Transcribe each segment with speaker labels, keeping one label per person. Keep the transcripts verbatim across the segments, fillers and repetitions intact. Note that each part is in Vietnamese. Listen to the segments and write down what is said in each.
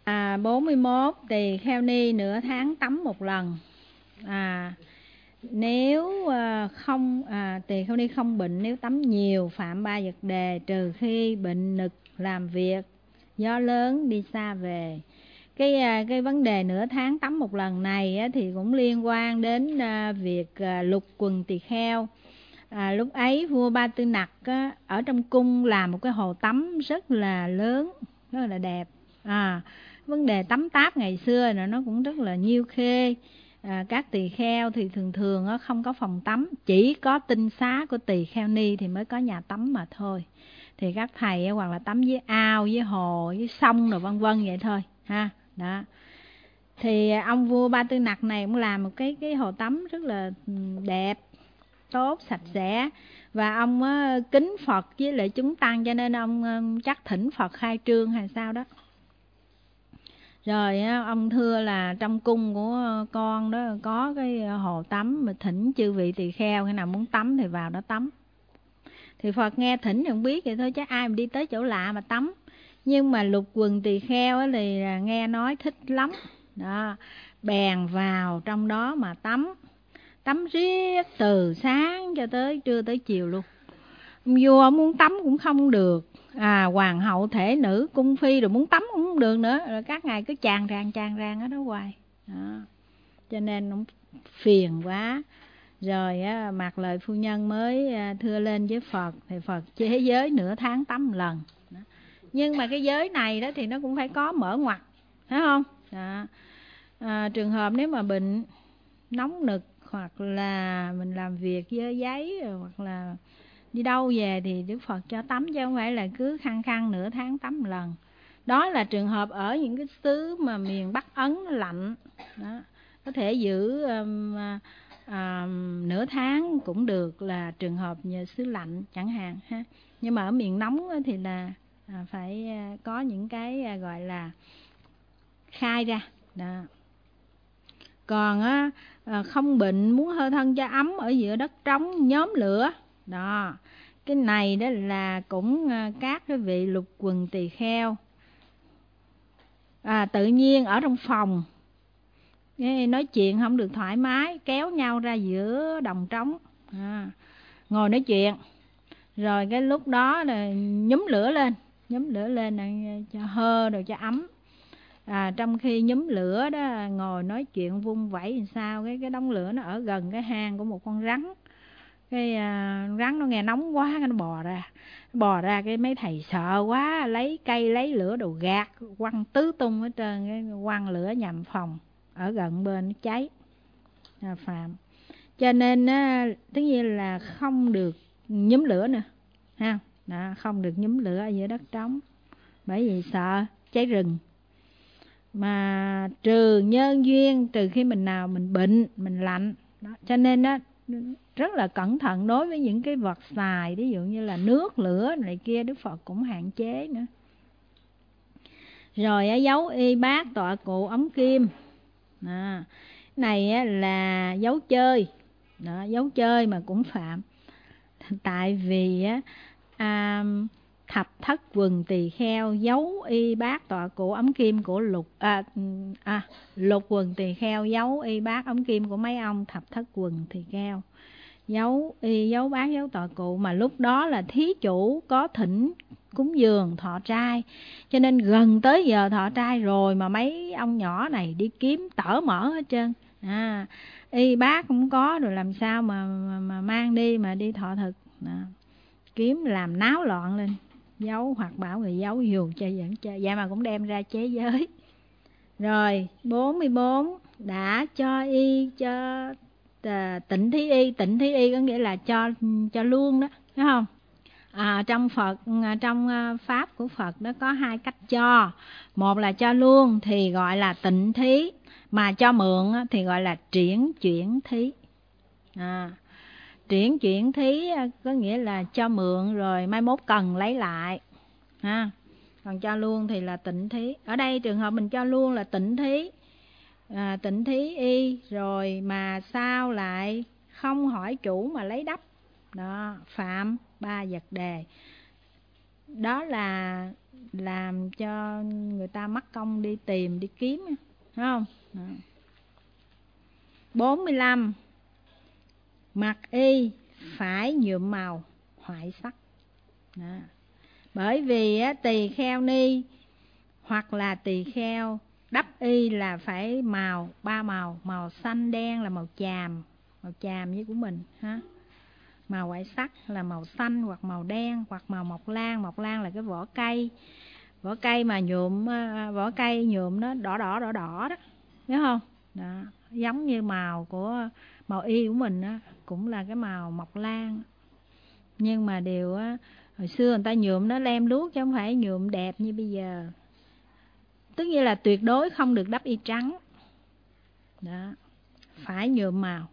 Speaker 1: À, bốn mươi mốt, tỳ kheo ni nửa tháng tắm một lần. À, nếu à, không à, tỳ kheo ni không bệnh nếu tắm nhiều phạm ba vật đề, trừ khi bệnh nực làm việc, gió lớn đi xa về. Cái à, cái vấn đề nửa tháng tắm một lần này á, thì cũng liên quan đến à, việc à, lục quần tỳ kheo. À, lúc ấy vua Ba Tư Nặc á, ở trong cung làm một cái hồ tắm rất là lớn, rất là đẹp. À, vấn đề tắm táp ngày xưa là nó cũng rất là nhiêu khê. À, các tỳ kheo thì thường thường á, không có phòng tắm, chỉ có tinh xá của tỳ kheo ni thì mới có nhà tắm mà thôi. Thì các thầy á, hoặc là tắm với ao, với hồ, với sông rồi vân vân vậy thôi ha. Đó. Thì ông vua Ba Tư Nặc này cũng làm một cái cái hồ tắm rất là đẹp, tốt, sạch sẽ. Và ông á, kính Phật với lại chúng tăng, cho nên ông chắc thỉnh Phật khai trương hay sao đó. Rồi á, ông thưa là trong cung của con đó có cái hồ tắm, mà thỉnh chư vị tỳ kheo khi nào muốn tắm thì vào đó tắm. Thì Phật nghe thỉnh thì không biết vậy thôi, chứ ai mà đi tới chỗ lạ mà tắm. Nhưng mà lục quần tỳ kheo thì nghe nói thích lắm đó, bèn vào trong đó mà tắm. Tắm riết từ sáng cho tới trưa tới chiều luôn. Ông vua muốn tắm cũng không được, à, hoàng hậu thể nữ cung phi rồi muốn tắm cũng không được nữa, rồi các ngài cứ tràn ràng tràn ràng ở đó hoài đó. Cho nên cũng phiền quá. Rồi á, Mạc Lợi phu nhân mới thưa lên với Phật, thì Phật chế giới nửa tháng tắm một lần đó. Nhưng mà cái giới này đó thì nó cũng phải có mở ngoặt, thấy không đó. À, trường hợp nếu mà bệnh nóng nực, hoặc là mình làm việc với giấy, hoặc là đi đâu về thì Đức Phật cho tắm, chứ không phải là cứ khăng khăng nửa tháng tắm một lần. Đó là trường hợp ở những cái xứ mà miền Bắc Ấn nó lạnh đó, có thể giữ um, à, nửa tháng cũng được, là trường hợp như xứ lạnh chẳng hạn ha. Nhưng mà ở miền nóng thì là à, phải có những cái gọi là khai ra đó. Còn á, không bệnh muốn hơi thân cho ấm ở giữa đất trống nhóm lửa đó. Cái này đó là cũng các cái vị lục quần tỳ kheo à, tự nhiên ở trong phòng nói chuyện không được thoải mái, kéo nhau ra giữa đồng trống à, ngồi nói chuyện. Rồi cái lúc đó là nhúm lửa lên, nhúm lửa lên là cho hơ rồi cho ấm. À, trong khi nhúm lửa đó ngồi nói chuyện vung vẩy làm sao, cái cái đống lửa nó ở gần cái hang của một con rắn. Cái à, rắn nó nghe nóng quá, cái nó bò ra bò ra cái mấy thầy sợ quá, lấy cây lấy lửa đồ gạt quăng tứ tung hết trơn, cái quăng lửa nhằm phòng ở gần bên nó cháy à, phạm. Cho nên á, tất nhiên là không được nhúm lửa nữa ha. Đó, không được nhúm lửa ở giữa đất trống, bởi vì sợ cháy rừng. Mà trừ nhân duyên, trừ khi mình nào mình bệnh, mình lạnh đó. Cho nên á, rất là cẩn thận đối với những cái vật xài, ví dụ như là nước, lửa này kia, Đức Phật cũng hạn chế nữa. Rồi á, dấu y bát tọa cụ ống kim à, này á, là dấu chơi đó, dấu chơi mà cũng phạm. Tại vì á, à, thập thất quần tỳ kheo dấu y bát tọa cụ ống kim của lục à, à, lục quần tỳ kheo dấu y bát ống kim của mấy ông thập thất quần tỳ kheo dấu y dấu bát dấu tọa cụ. Mà lúc đó là thí chủ có thỉnh cúng dường thọ trai, cho nên gần tới giờ thọ trai rồi mà mấy ông nhỏ này đi kiếm tở mở hết trơn à, y bát không có rồi làm sao mà mà, mà mang đi mà đi thọ thực à, kiếm làm náo loạn lên, giấu hoặc bảo người giấu dù cho vẫn chơi, vậy mà cũng đem ra chế giới. Rồi bốn mươi bốn, đã cho y cho tịnh thí y. Tịnh thí y có nghĩa là cho cho luôn đó, thấy không? À, trong Phật, trong pháp của Phật nó có hai cách cho. Một là cho luôn thì gọi là tịnh thí, mà cho mượn thì gọi là triển chuyển thí. À, triển chuyển thí có nghĩa là cho mượn rồi mai mốt cần lấy lại ha. Còn cho luôn thì là tịnh thí. Ở đây trường hợp mình cho luôn là tịnh thí à, tịnh thí y, rồi mà sao lại không hỏi chủ mà lấy đắp đó, phạm ba vật đề. Đó là làm cho người ta mất công đi tìm, đi kiếm, phải không? Đó. bốn mươi lăm. Mặc y phải nhuộm màu hoại sắc. Đó. Bởi vì á, tỳ kheo ni hoặc là tỳ kheo đắp y là phải màu, ba màu, màu xanh đen là màu chàm, màu chàm như của mình ha. Màu hoại sắc là màu xanh hoặc màu đen hoặc màu mộc lan. Mộc lan là cái vỏ cây, vỏ cây mà nhuộm, vỏ cây nhuộm nó đỏ đỏ đỏ đỏ đó, nhớ không? Đó, giống như màu của màu y của mình đó, cũng là cái màu mộc lan. Nhưng mà điều á, hồi xưa người ta nhuộm nó lem luốc chứ không phải nhuộm đẹp như bây giờ. Tức như là tuyệt đối không được đắp y trắng. Đó, phải nhuộm màu.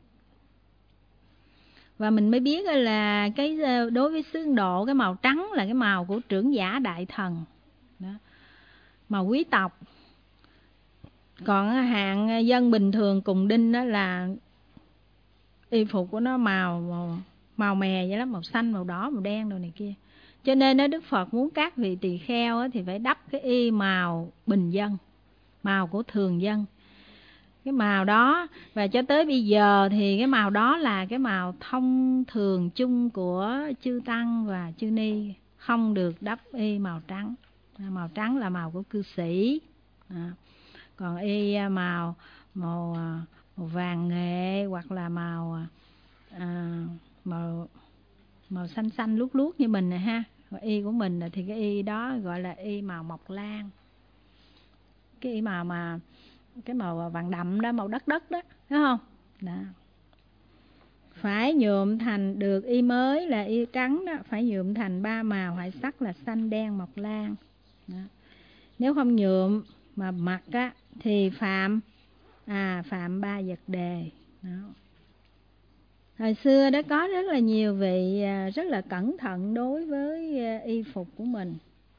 Speaker 1: Và mình mới biết là cái đối với xứ Ấn Độ, cái màu trắng là cái màu của trưởng giả đại thần. Đó, màu quý tộc. Còn hạng dân bình thường cùng đinh đó là y phục của nó màu màu, màu mè vậy đó, màu xanh, màu đỏ, màu đen đồ này kia. Cho nên đó, Đức Phật muốn các vị tỳ kheo á, thì phải đắp cái y màu bình dân, màu của thường dân. Cái màu đó, và cho tới bây giờ thì cái màu đó là cái màu thông thường chung của chư tăng và chư ni, không được đắp y màu trắng. Màu trắng là màu của cư sĩ. À, còn y màu màu, màu vàng nghệ hoặc là màu à, màu màu xanh xanh luốt luốt như mình nè ha. Còn y của mình thì cái y đó gọi là y màu mộc lan. Cái y màu mà cái màu vàng đậm đó, màu đất đất đó, đúng không? Đó. Phải nhuộm thành được y mới là y trắng đó, phải nhuộm thành ba màu hoại sắc là xanh đen mộc lan. Đó. Nếu không nhuộm mà mặc á thì phạm à phạm ba vật đề. Đó. Hồi xưa đó có rất là nhiều vị rất là cẩn thận đối với y phục của mình.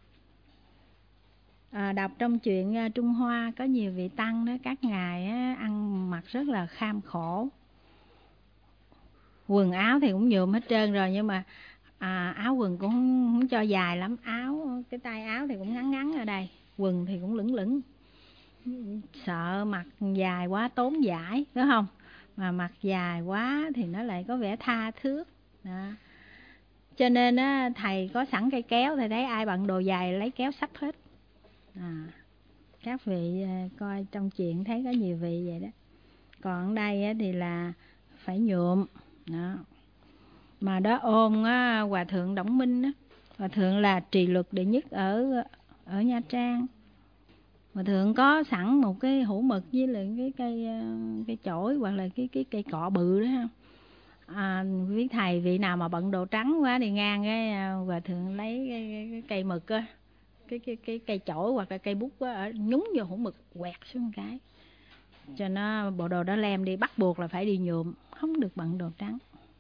Speaker 1: À, đọc trong chuyện Trung Hoa có nhiều vị tăng đó, các ngài á, ăn mặc rất là kham khổ. Quần áo thì cũng nhuộm hết trơn rồi, nhưng mà à, áo quần cũng không, không cho dài lắm. Áo, cái tay áo thì cũng ngắn ngắn ở đây, quần thì cũng lửng lửng. Sợ mặc dài quá tốn vải, đúng không? Mà mặc dài quá thì nó lại có vẻ tha thước. Đó. Cho nên á, thầy có sẵn cây kéo, thầy thấy ai bận đồ dài lấy kéo sắp hết. À, các vị coi trong chuyện thấy có nhiều vị vậy đó. Còn ở đây thì là phải nhuộm. Đó. Mà đó ôm á, Hòa Thượng Đổng Minh á. Hòa Thượng là trì luật đệ nhất ở ở Nha Trang. Hòa Thượng có sẵn một cái hũ mực với lại cái cây cây chổi hoặc là cái cái cây cọ bự đó ha. À, với thầy vị nào mà bận đồ trắng quá thì ngang cái Hòa Thượng lấy cái, cái, cái cây mực á, cái cái cái cây chổi hoặc là cây bút á, nhúng vô hũ mực quẹt xuống cái cho nó bộ đồ đó lem đi, bắt buộc là phải đi nhuộm, không được bận đồ trắng.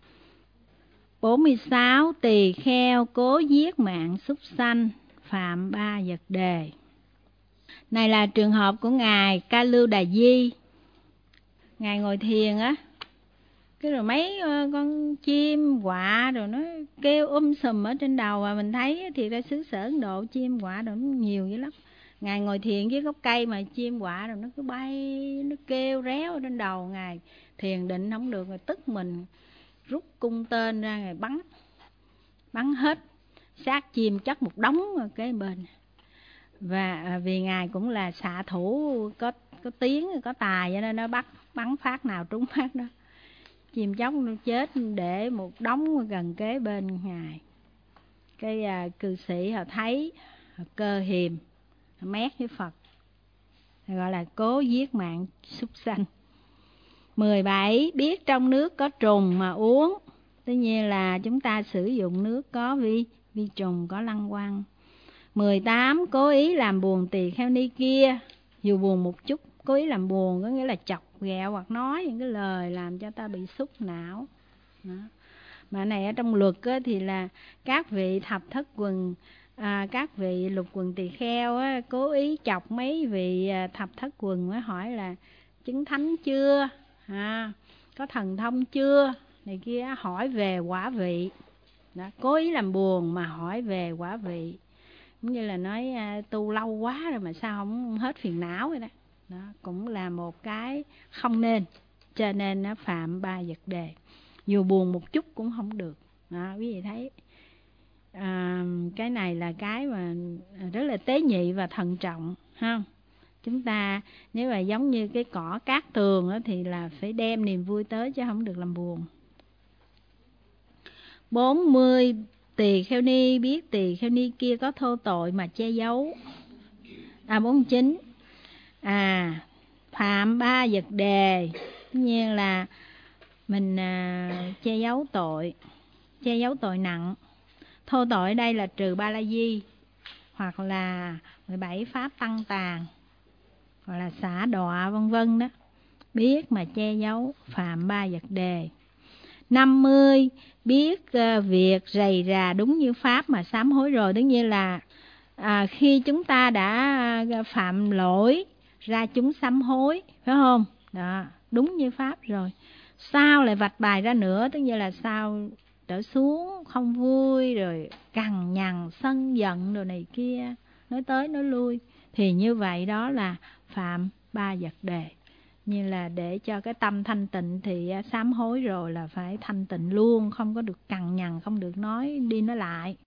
Speaker 1: bốn mươi sáu. Tỳ kheo cố giết mạng súc sanh phạm ba vật đề. Này là trường hợp của ngài Ca Lưu Đà Di. Ngài ngồi thiền á, cái rồi mấy con chim quạ rồi nó kêu um sùm ở trên đầu, và mình thấy thì ra xứ sở Ấn Độ chim quạ rồi nó nhiều dữ lắm. Ngài ngồi thiền dưới gốc cây mà chim quạ rồi nó cứ bay, nó kêu réo ở trên đầu ngài. Thiền định không được rồi tức mình rút cung tên ra, ngài bắn bắn hết xác chim chất một đống ở cái bên. Và vì ngài cũng là xạ thủ có có tiếng có tài, cho nên nó bắt bắn phát nào trúng phát đó. Chim chóc nó chết để một đống gần kế bên ngài. Cái à, cư sĩ họ thấy, họ cơ hiềm, họ mét với Phật, gọi là cố giết mạng súc sanh. mười bảy. Biết trong nước có trùng mà uống. Tất nhiên là chúng ta sử dụng nước có vi vi trùng, có lăng quăng. mười tám. Cố ý làm buồn tỳ kheo ni kia, dù buồn một chút. Cố ý làm buồn có nghĩa là chọc ghẹo hoặc nói những cái lời làm cho ta bị xúc não. Đó. Mà này ở trong luật á, thì là các vị thập thất quần, à, các vị lục quần tỳ kheo á, cố ý chọc mấy vị thập thất quần mới hỏi là chứng thánh chưa, à, có thần thông chưa, này kia, hỏi về quả vị. Đó, cố ý làm buồn mà hỏi về quả vị. cũng như là nói à, tu lâu quá rồi mà sao không hết phiền não vậy đó. Đó cũng là một cái không nên, cho nên nó phạm ba vật đề, dù buồn một chút cũng không được. Đó, quý vị thấy à, cái này là cái mà rất là tế nhị và thận trọng ha. Chúng ta nếu mà giống như cái cỏ cát tường đó, thì là phải đem niềm vui tới chứ không được làm buồn. Bốn mươi, tỳ kheo ni biết tỳ kheo ni kia có thô tội mà che giấu. À bốn mươi chín, à phạm ba vật đề, tất nhiên là mình à, che giấu tội, che giấu tội nặng. Thô tội ở đây là trừ ba la di, hoặc là mười bảy pháp tăng tàn, hoặc là xả đọa vân vân đó. Biết mà che giấu, phạm ba vật đề. Năm mươi, biết uh, việc rầy rà đúng như pháp mà sám hối rồi. Tất nhiên là à, khi chúng ta đã phạm lỗi ra chúng sám hối, phải không? Đó, đúng như pháp rồi. Sao lại vạch bài ra nữa? Tất nhiên là sao trở xuống không vui, rồi cằn nhằn, sân giận đồ này kia, nói tới nói lui, thì như vậy đó là phạm ba vật đề. Như là để cho cái tâm thanh tịnh thì sám hối rồi là phải thanh tịnh luôn, không có được cằn nhằn, không được nói đi nói lại.